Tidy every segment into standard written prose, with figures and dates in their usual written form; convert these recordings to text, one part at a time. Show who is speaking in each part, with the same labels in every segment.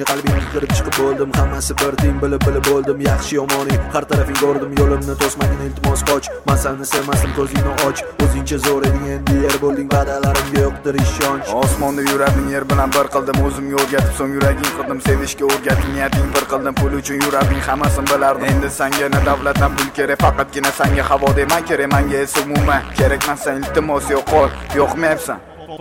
Speaker 1: Senga qalbimga kirib chiqib bo'ldim, hammasi bir teng bilib bo'ldim, yaxshi yomoning har tarafing ko'rdim, yo'limni to'smagin iltimos qoch, men seni sevmasdim, ko'zingni och, o'zingcha zo'r eding, endi yer bo'lding, va'dalarimga yo'qdir ishonch.
Speaker 2: Osmonda yuradim, yer bilan bir qildim, o'zimga o'rgatib, so'ng yuraging qildim, sevishga o'rgating, niyating bir qildim, pul uchun yuradim, hammasini bilardim. Endi senga na davlat na pul kerak, faqatgina senga havo deman kerak, menga esa umuman kerakman, sen iltimos yo'qol, yo'qmayapsan.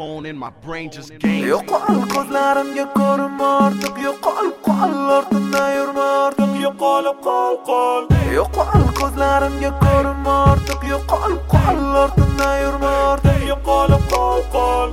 Speaker 1: Yo'qol ko'zlarimga ko'rinma ortiq, yo'qol qol ortimdan yurma ortiq, yo'qolib qol. Yo'qol ko'zlarimga ko'rinma ortiq, yo'qol qol ortimdan yurma ortiq, yo'qolib qol.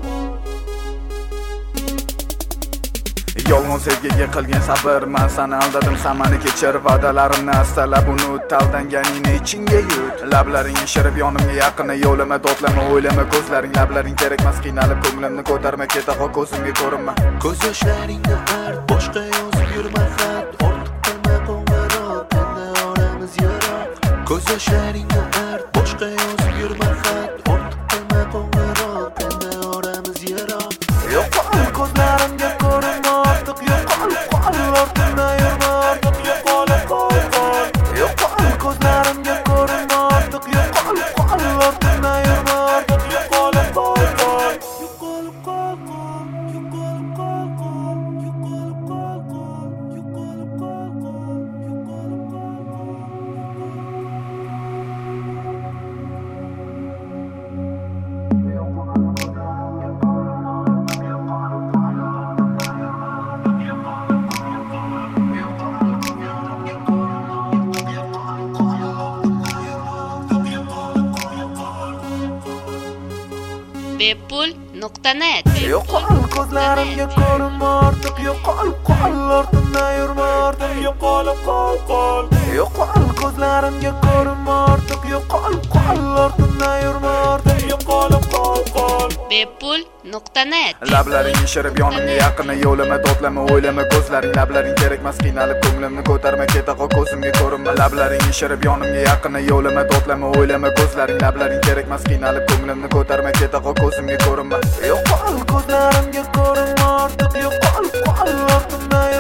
Speaker 2: Yolg'on sevgiga qilgan sabr, men seni aldadim, sen meni kechir, va'dalarimni astalab unut, aldanganingni ichingga yut. Lablaring yashirib yonimga yaqini, yo'lima dodlama, o'ylama, ko'zlaring lablaring kerakmas, qiynalib ko'nglimni ko'tarma, ketaqa ko'zimga ko'rinma.
Speaker 1: Ko'z yoshlaringni art, boshqa yozib yurma xat, ortiq qilma qo'ng'iroq, endi oramiz yiroq. Ko'z yoshlaringni art, boshqa yozib yurma xat, ortiq qilma qo'ng'iroq, endi oramiz yiroq. Yo'qol ko'zlarimga ko'rinma ortiq, yo'qol qol ortimdan yurma ortiq, yo'qolib qol. Yo'qol ko'zlarimga ko'rinma ortiq, yo'qol qol ortimdan yurma ortiq, yo'qolib qol. Yo'qolib qol, yo'qolib qol, yo'qolib qol, yo'qolib qol, yo'qolib
Speaker 3: Bepul.net.
Speaker 1: Yo'qol ko'zlarimga ko'rinma ortiq, yo'qol qol ortimdan yurma ortiq, yo'qolib qol. Yo'qol ko'zlarimga ko'rinma ortiq, yo'qol qol ortimdan yurma ortiq, yo'qolib qol.
Speaker 3: Bepul.net.
Speaker 2: Lablaring yashirib yonimga yaqini, yo'lima dodlama, o'ylama, ko'zlaring lablaring kerakmas, qiynalib ko'nglimni ko'tarma, ketaqa ko'zimga ko'rinma. Lablaring yashirib yonimga yaqini, yo'lima dodlama, o'ylama, ko'zlaring lablaring kerakmas, qiynalib ko'nglimni ko'tarma, ketaqa ko'zimga ko'rinma.
Speaker 1: Yo'qol ko'zlarimga ko'rinma ortiq, yo'qol qol ortimdan